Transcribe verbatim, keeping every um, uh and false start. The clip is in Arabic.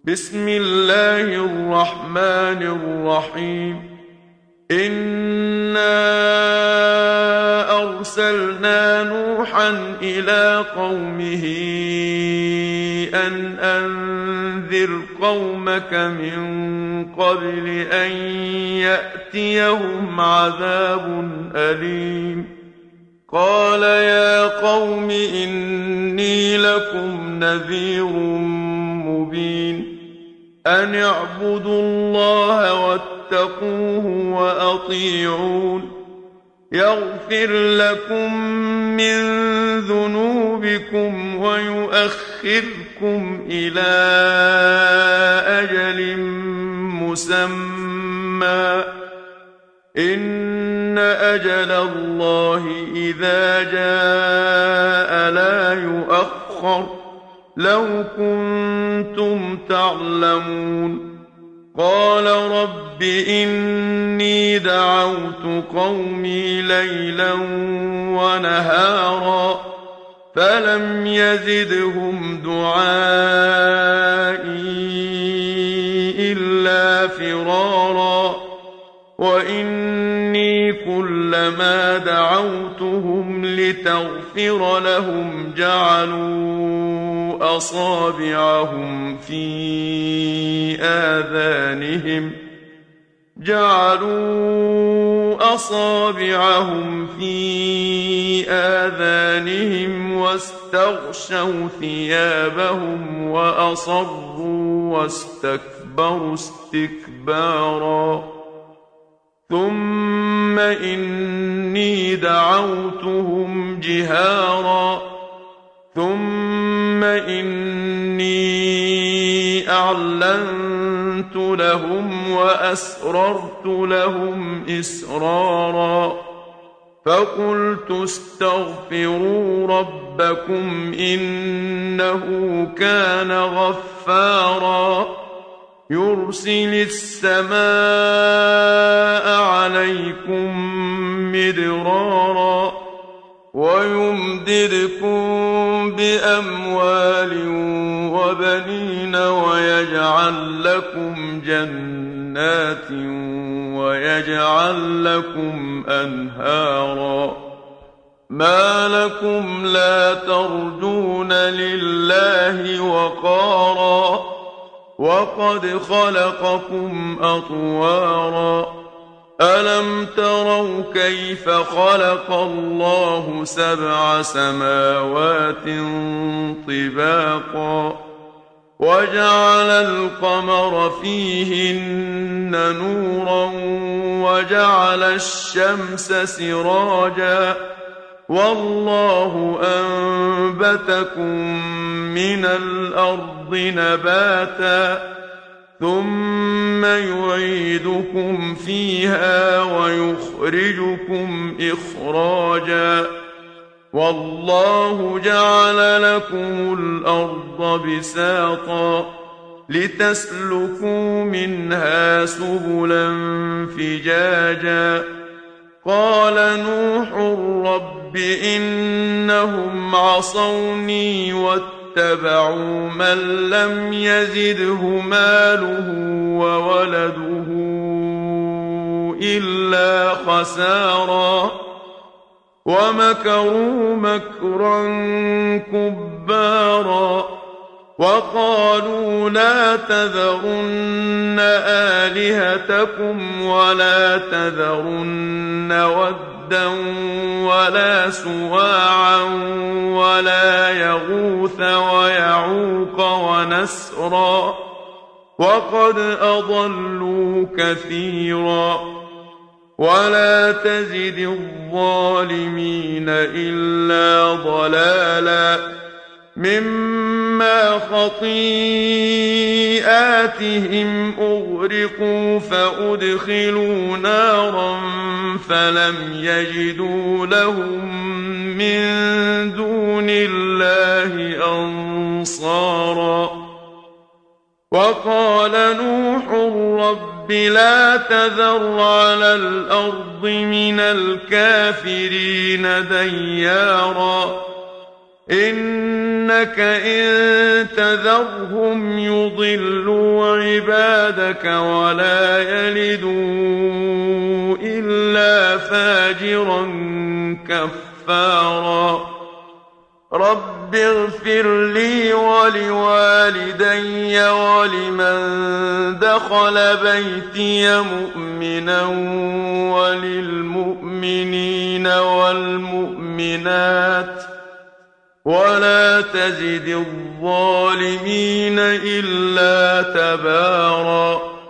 بسم الله الرحمن الرحيم. إنا أرسلنا نوحا إلى قومه أن أنذر قومك من قبل أن يأتيهم عذاب أليم. قال يا قوم إني لكم نذير مبين. أن اعبدوا الله واتقوه وأطيعون. يغفر لكم من ذنوبكم ويؤخركم إلى أجل مسمى. إن أجل الله إذا جاء لا يؤخر. لو كنتم تعلمون. قال رب إني دعوت قومي ليلا ونهارا فلم يزدهم دعائي إلا فرارا. وإني كلما دعوتهم لتغفر لهم جعلوا أصابعهم في آذانهم جعلوا أصابعهم في آذانهم واستغشوا ثيابهم وأصروا واستكبروا استكبارا. ثم إني دعوتهم جهارا ثم إني أعلنت لهم وأسررت لهم إسرارا. فقلت استغفروا ربكم إنه كان غفارا. يرسل السماء عليكم مدرارا ويمددكم بأموال وبنين ويجعل لكم جنات ويجعل لكم أنهارا. ما لكم لا ترجون لله وقارا وقد خلقكم أطوارا. ألم تروا كيف خلق الله سبع سماوات طباقا وجعل القمر فيهن نورا وجعل الشمس سراجا والله أنبتكم من الأرض نباتا ثم يعيدكم فيها ويخرجكم إخراجا. والله جعل لكم الأرض بساطا لتسلكوا منها سبلا فجاجا. قال نوح رب إنهم عصوني واتبعوا من لم يزده ماله وولده إلا خسارا. ومكروا مكرا كبارا وقالوا لا تذرن آلهتكم ولا تذرن ودا ولا سواعا ولا يغوث ويعوق ونسرا وقد أضلوا كثيرا. ولا تزد الظالمين إلا ضلالا مما خطيئاتهم أغرقوا فأدخلوا نارا فلم يجدوا لهم من دون الله أنصارا. وقال نوح رب لا تذر على الأرض من الكافرين ديارا إنك إن تذرهم يضلوا عبادك ولا يلدوا إلا فاجرا كفارا رب اغفر لي ولوالدي ولمن دخل بيتي مؤمنا وللمؤمنين والمؤمنات ولا تزد الظالمين إلا تباراً